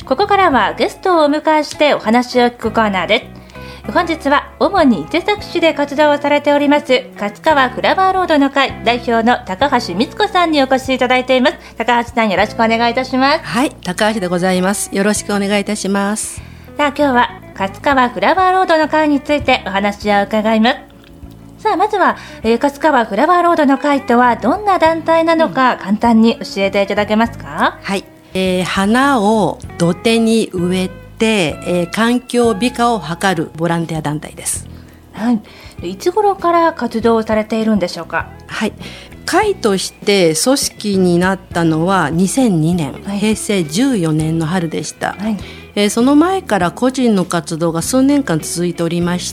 ここからはゲストをお迎えしてお話を聞くコーナーです。本日は主に伊勢崎市で活動をされております勝川フラワーロードの会代表の高橋光子さんにお越しいただいています。高橋さん、よろしくお願いいたします。 はい、高橋でございます。よろしくお願いいたします。 さあ、今日は勝川フラワーロードの会についてお話を伺います。さあ、まずは、勝川フラワーロードの会とはどんな団体なのか、簡単に教えていただけますか？ はい、花を土手に植えて、環境美化を図るボランティア団体です。 はい、いつ頃から活動をされているんでしょうか？ はい、会として組織になったのは2002年、平成14年の春でした。はい、その前から個人の活動が数年間続いておりまして、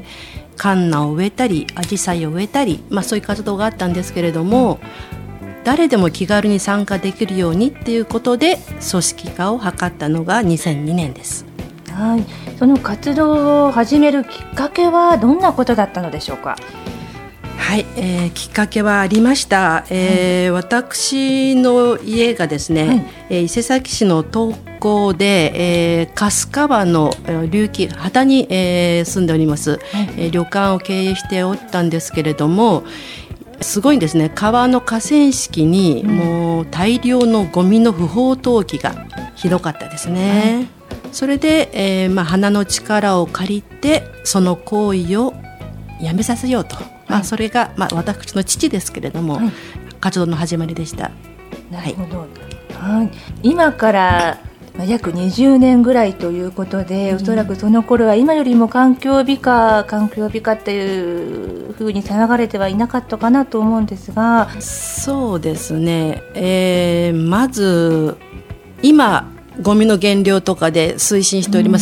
カンナを植えたりアジサイを植えたり、そういう活動があったんですけれども、誰でも気軽に参加できるようにっていうことで組織化を図ったのが2002年です。 はい、その活動を始めるきっかけはどんなことだったのでしょうか？ はい、きっかけはありました。私の家がですね、伊勢崎市の東港で、春日川の流域旗に、住んでおります。旅館を経営しておったんですけれども、すごいですね、川の河川敷にもう大量のゴミの不法投棄がひどかったですね。それで、花の力を借りてその行為をやめさせようと、それが、私の父ですけれども、活動の始まりでした。 なるほど。今から約20年ぐらいということで、おそらくその頃は今よりも環境美化っていうふうに騒がれてはいなかったかなと思うんですが。 そうですね、まず今ゴミの減量とかで推進しております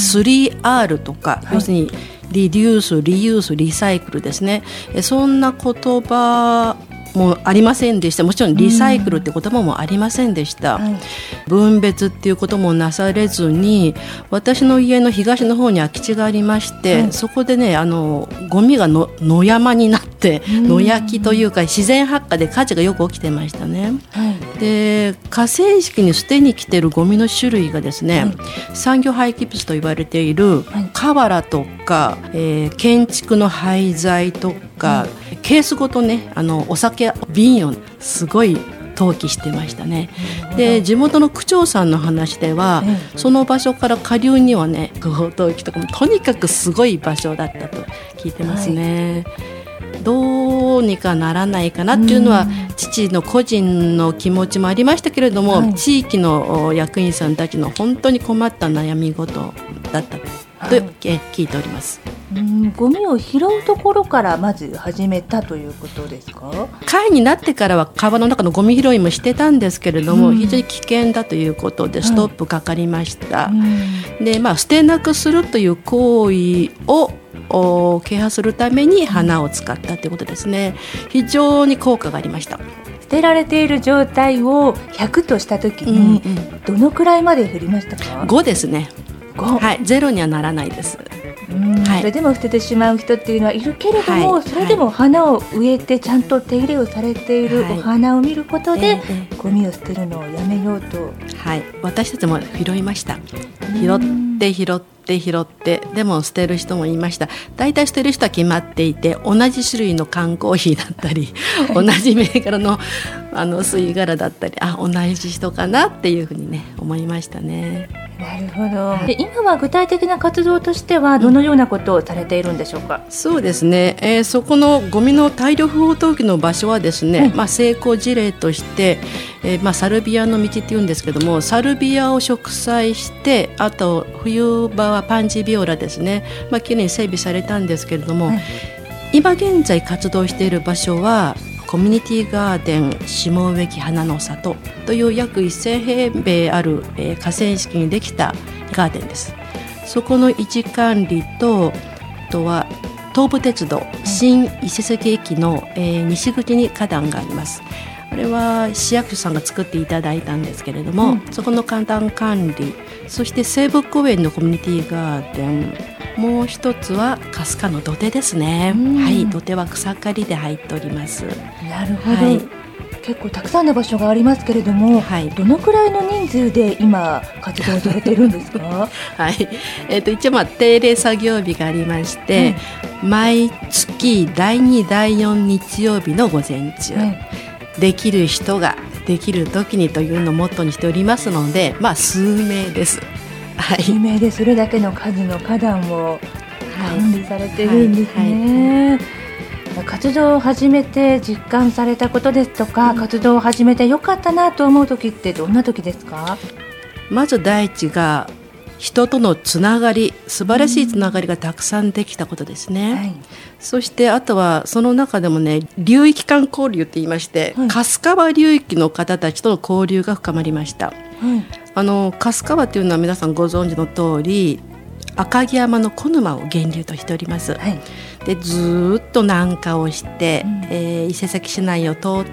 3R とか、要するにリデュース、リユース、リサイクルですね。そんな言葉もありませんでした。もちろんリサイクルって言葉もありませんでした。分別っていうこともなされずに、私の家の東の方に空き地がありまして、そこでね、ゴミが野山になって野焼きというか自然発火で火事がよく起きてましたね。で、河川敷に捨てに来てるゴミの種類がですね、産業廃棄物と言われている瓦とか、建築の廃材とか、ケースごとね、お酒瓶をすごい投棄してましたね。で、地元の区長さんの話では、その場所から下流にはね、不法投棄とかもとにかくすごい場所だったと聞いてますね。どうにかならないかなっていうのは、父の個人の気持ちもありましたけれども、地域の役員さんたちの本当に困った悩み事だったと聞いております。 ゴミを拾うところからまず始めたということですか？ 会になってからは川の中のゴミ拾いもしてたんですけれども、非常に危険だということでストップかかりました。で、捨てなくするという行為を啓発するために花を使ったということですね。非常に効果がありました。 捨てられている状態を100としたときに、どのくらいまで減りましたか ？5ですね。 5、 はい、0にはならないです。 それでも捨ててしまう人っていうのはいるけれども、それでも花を植えてちゃんと手入れをされているお花を見ることで、ゴミを捨てるのをやめようと。 私たちも拾いました。拾ってでも捨てる人もいました。だいたい捨てる人は決まっていて、同じ種類の缶コーヒーだったり同じ銘柄の吸い殻だったり、同じ人かなっていうふうにね、思いましたね。 なるほど。で、今は具体的な活動としてはどのようなことをされているんでしょうか？ そうですね、そこのゴミの大量不法投棄の場所はですね、成功事例として、サルビアの道っていうんですけども、サルビアを植栽して、あと冬場はパンジビオラですね、きれいに整備されたんですけれども、今現在活動している場所はコミュニティガーデン下植木花の里という約1000平米ある、河川敷にできたガーデンです。そこの維持管理と、あとは東武鉄道新伊勢崎駅の、西口に花壇があります。あれは市役所さんが作っていただいたんですけれども、そこの花壇管理、そして西武公園のコミュニティガーデン、もう一つは春日の土手ですね。土手は草刈りで入っております。 なるほど。 結構たくさんの場所がありますけれども、はい、どのくらいの人数で今活動されているんですか？ はい、一応定例作業日がありまして、毎月第2第4日曜日の午前中、できる人ができる時にというのをモットーにしておりますので、数名です。 数名でそれだけの数の花壇を管理されているんですね。活動を始めて実感されたことですとか、活動を始めてよかったなと思う時ってどんな時ですか？ まず第一が人とのつながり、素晴らしいつながりがたくさんできたことですね、そしてあとはその中でもね、流域間交流って言いまして、春日川流域の方たちとの交流が深まりました、春日川というのは皆さんご存知の通り赤城山の小沼を源流としております、でずっと南下をして、伊勢崎市内を通って、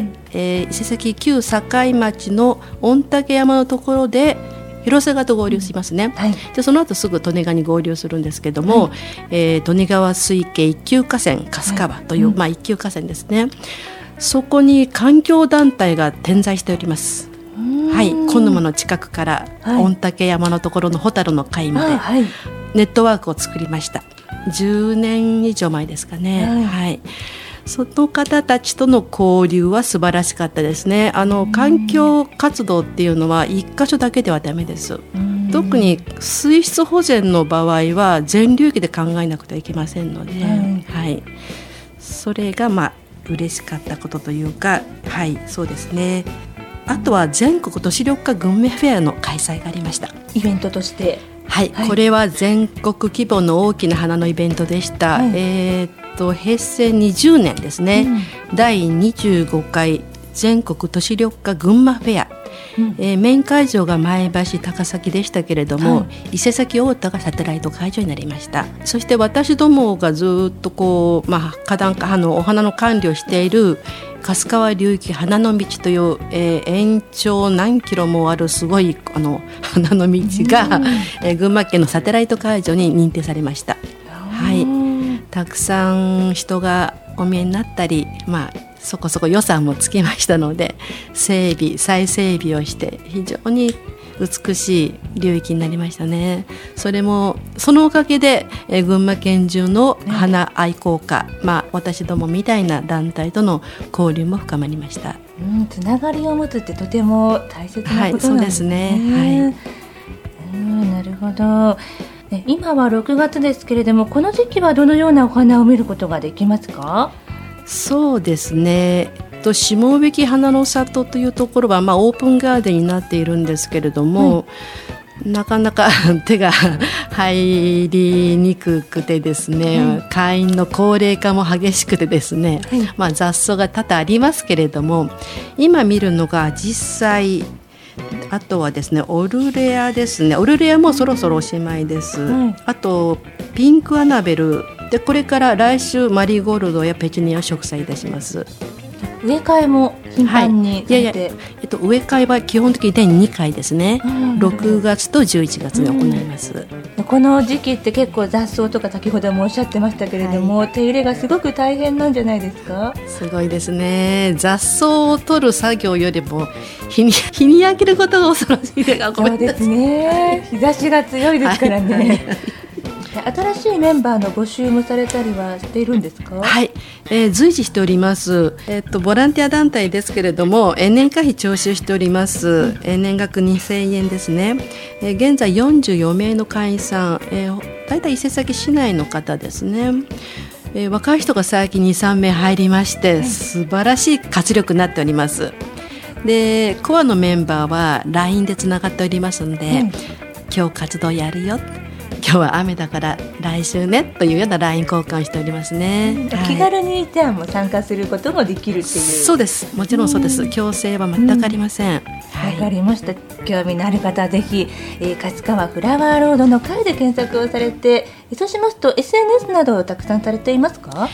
伊勢崎旧境町の御嶽山のところで広瀬川と合流しますね、でその後すぐ利根川に合流するんですけども、利根川水系一級河川春日川という、一級河川ですね。そこに環境団体が点在しております。小沼の近くから御嶽山のところの蛍の会までネットワークを作りました。10年以上前ですかね、その方たちとの交流は素晴らしかったですね。環境活動っていうのは一箇所だけではダメです。特に水質保全の場合は全流域で考えなくてはいけませんので、それが嬉しかったことというか、そうですね。あとは全国都市緑化グルメフェアの開催がありました。 イベントとして、 これは全国規模の大きな花のイベントでした、平成20年ですね、第25回全国都市緑化群馬フェア、メイン会場が前橋高崎でしたけれども、伊勢崎太田がサテライト会場になりました。そして私どもがずっと花壇お花の管理をしている春日川流域花の道という、延長何キロもあるすごい花の道が、群馬県のサテライト会場に認定されました。たくさん人がお見えになったり、そこそこ予算もつきましたので再整備をして非常に美しい流域になりましたね。そのおかげで、群馬県中の花愛好家、私どもみたいな団体との交流も深まりました。 つながりを持つってとても大切なことなんですね。なるほど。今は6月ですけれども、この時期はどのようなお花を見ることができますか？ そうですね、下植木花の里というところは、オープンガーデンになっているんですけれども、なかなか手が入りにくくてですね、会員の高齢化も激しくてですね、雑草が多々ありますけれども、今見るのが実際、あとはですねオルレアですね。オルレアもそろそろおしまいです、あとピンクアナベルで、これから来週マリーゴールドやペチュニアを植栽いたします。 植え替えも頻繁にされて、 植え替えは基本的に年2回ですね、6月と11月に行います、 この時期って結構雑草とか先ほどもおっしゃってましたけれども、手入れがすごく大変なんじゃないですか？ すごいですね。雑草を取る作業よりも日に焼けることが恐ろしいでがそうですね、日差しが強いですからね、新しいメンバーの募集もされたりはしているんですか？ 随時しております、ボランティア団体ですけれども、年会費徴収しております、年額2000円ですね、現在44名の会員さん、大体伊勢崎市内の方ですね、若い人が最近 2,3 名入りまして、素晴らしい活力になっております。でコアのメンバーは LINE でつながっておりますので、今日活動やるよ、今日は雨だから来週ねというような LINE 交換しておりますね、 気軽にじゃあもう参加することもできるっていう。 そうです、もちろんそうです、強制は全くありません。わかりました。興味のある方はぜひ、勝川フラワーロードの会で検索をされて、そうしますと SNS などをたくさんされていますか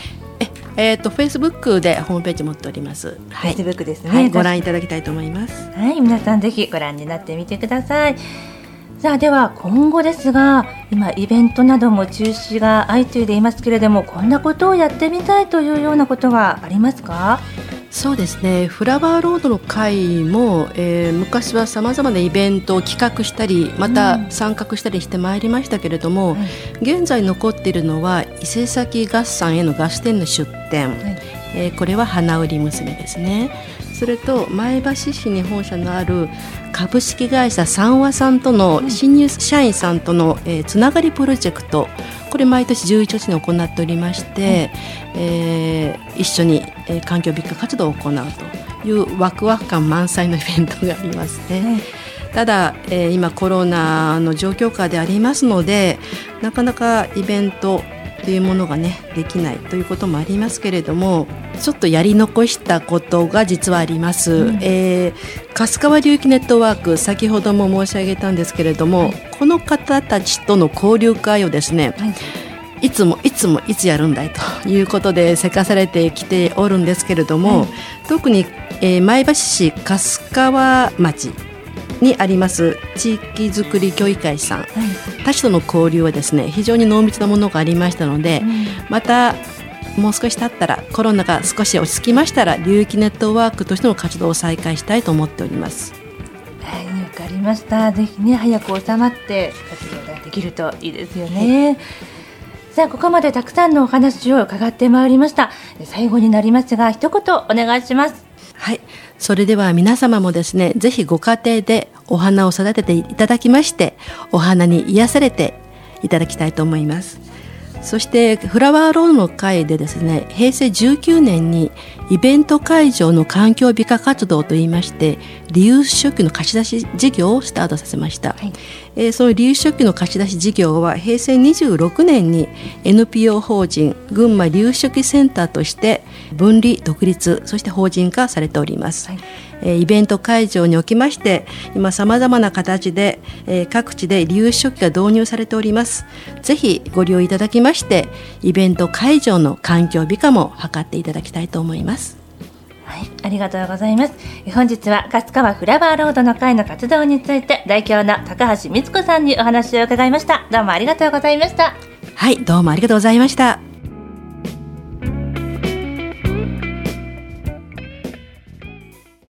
？Facebook でホームページ持っております。 Facebook ですね、 ご覧いただきたいと思います。 皆さんぜひご覧になってみてください。さあでは今後ですが、今イベントなども中止が相次いでいますけれども、こんなことをやってみたいというようなことはありますか？ そうですね、フラワーロードの会も、昔はさまざまなイベントを企画したりまた参画したりしてまいりましたけれども、現在残っているのは伊勢崎合算への合点の出店、これは花売り娘ですね。それと前橋市に本社のある株式会社三和さんとの新入社員さんとの、つながりプロジェクト、これ毎年11月に行っておりまして、一緒に、環境美化活動を行うというワクワク感満載のイベントがありますね。ただ、今コロナの状況下でありますので、なかなかイベントというものがねできないということもありますけれども、ちょっとやり残したことが実はあります。春日和流域ネットワーク、先ほども申し上げたんですけれども、この方たちとの交流会をですね、いつもいつやるんだいということでせかされてきておるんですけれども、特に、前橋市春日和町にあります地域づくり協議会さん、たちとの交流はですね非常に濃密なものがありましたので、またもう少し経ったら、コロナが少し落ち着きましたら、流域ネットワークとしての活動を再開したいと思っております。 はい、わかりました。ぜひね早く収まって活動ができるといいですよね。さあ、ここまでたくさんのお話を伺ってまいりました。最後になりますが一言お願いします。 はい、それでは皆様もですね、ぜひご家庭でお花を育てていただきまして、お花に癒されていただきたいと思います。そしてフラワーロードの会でですね、平成19年にイベント会場の環境美化活動といいまして、リユース食器の貸し出し事業をスタートさせました。そのリユース食器の貸し出し事業は平成26年に NPO 法人群馬リユース食器センターとして分離独立、そして法人化されております。イベント会場におきまして今さまざまな形で、各地でリユース食器が導入されております。ぜひご利用いただきましてイベント会場の環境美化も図っていただきたいと思います。 はい、ありがとうございます。本日は春日和フラワーロードの会の活動について代表の高橋光子さんにお話を伺いました。どうもありがとうございました。 はい、どうもありがとうございました。